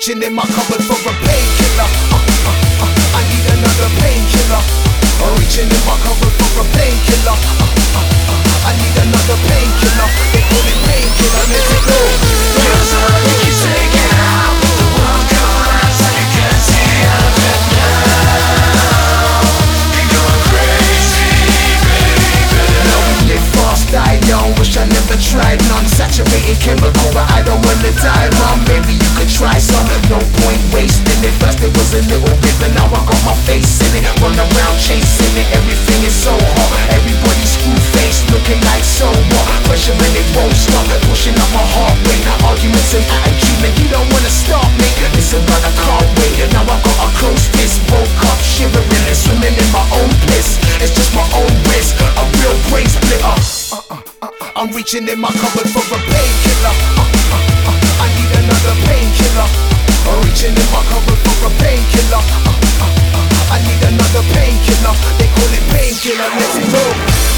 reaching in my cupboard for a painkiller. I need another painkiller. I'm reaching in my cupboard for a painkiller. I need another painkiller. They call it painkiller. Let it go. Cause all you keep taking out, but the world collapse and you can't see out of it now. You're going crazy, baby. Now we live fast, die young. Wish I never tried none. Saturated chemical, but I don't wanna die wrong. Maybe you could try some. No point wasting it. First it was a little bit, but now I got my face in it. Run around chasing it. Everything is so hot. Everybody screw faced, looking like so what? Pressure and it won't stop. Pushing up my heart rate. Arguments and attitude, man, you don't wanna stop me. Listen, but I can't wait. Now I got a close fist. Woke up shivering and swimming in my own piss. It's just my own risk. A real brain splitter. I'm reaching in my cupboard for a painkiller. I need another painkiller. I'm reaching in my cupboard for a painkiller. I need another painkiller. They call it painkiller. Let it go.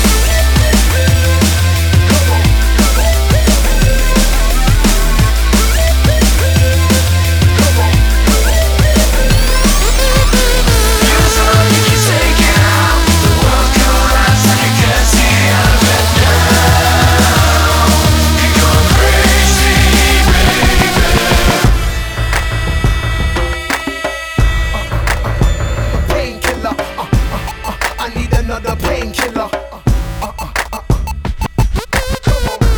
Cause all you keep taking out, but the world collapse and you can't see out of it now. You're going crazy, baby. Painkiller. I need another painkiller. Come on.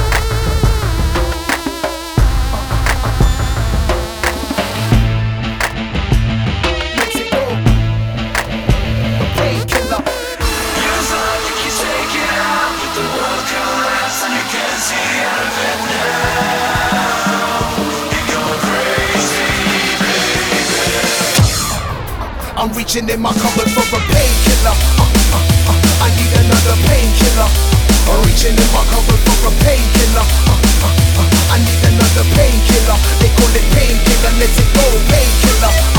Let it go. Painkiller. Cause all you keep taking out, but the world collapse and you can't see out of it now. You're going crazy, baby. I'm reaching in my cupboard for a painkiller. I need another painkiller. I'm reaching in my cupboard for a painkiller. I need another painkiller. They call it painkiller. Let it go, painkiller.